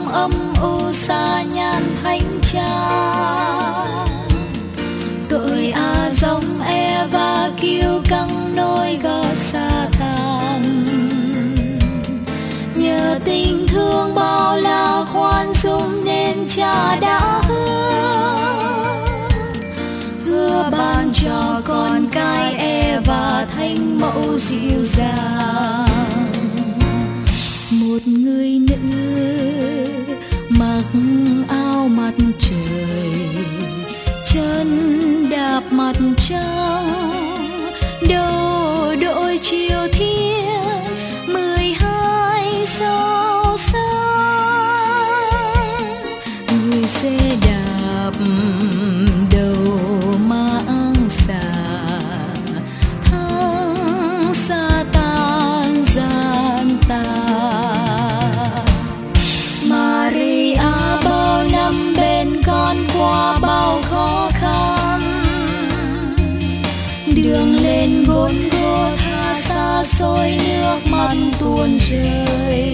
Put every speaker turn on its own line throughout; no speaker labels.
trong âm u xa nhan thánh cha. Tội giống Eva kiêu căng nôi gò Satan. Nhờ tình thương bao la khoan dung nên cha đã hứa ban cho con cái Eva thánh mẫu dịu dàng. Một người nữ mặc áo mặt trời, chân đạp mặt trăng, đầu đội chiều thiên 12 sao sáng. Người xe đạp đầu mang xà, thắng Satan gian tà. Maria bao năm bên con qua bao khó khăn, đường lên Golgotha xa xôi nước mắt tuôn rơi.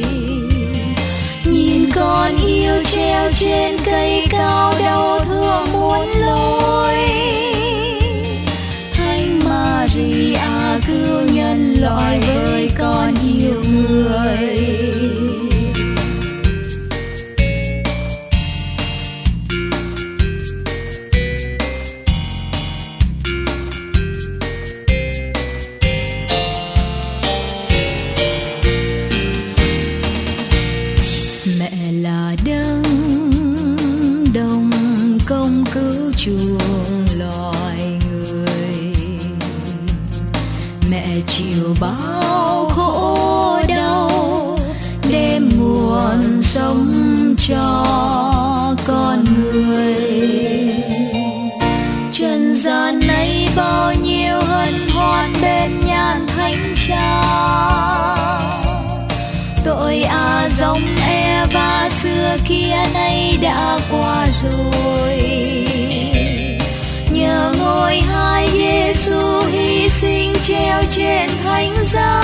Nhìn con yêu treo trên cây cao đau thương muốn lối. Thánh Maria cứu nhân loại với con yêu người. Mẹ là đấng đồng công cứu chuộc loài người. Mẹ chịu bao khổ đau đem nguồn sống cho con người. Trần gian này bao nhiêu hân hoan bên nhan thánh cha. Tội giống Eva xưa kia nay đã qua rồi. Nhờ ngôi hai Giêsu hy sinh treo trên thánh giá.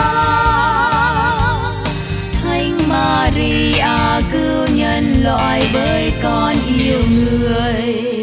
Thánh Maria cứu nhân loại với con yêu người.